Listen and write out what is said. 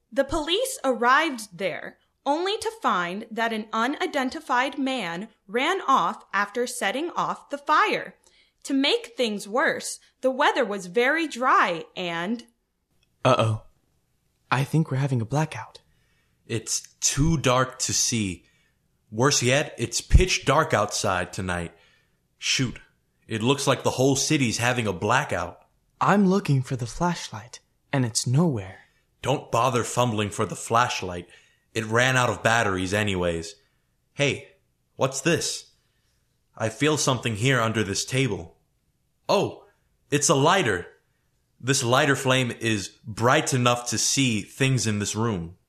The police arrived there, only to find that an unidentified man ran off after setting off the fire. To make things worse, the weather was very dry and... Uh-oh. I think we're having a blackout. It's too dark to see. Worse yet, it's pitch dark outside tonight. Shoot, it looks like the whole city's having a blackout. I'm looking for the flashlight, and it's nowhere. Don't bother fumbling for the flashlight. It ran out of batteries anyways. Hey, what's this? I feel something here under this table. Oh, it's a lighter. This lighter flame is bright enough to see things in this room.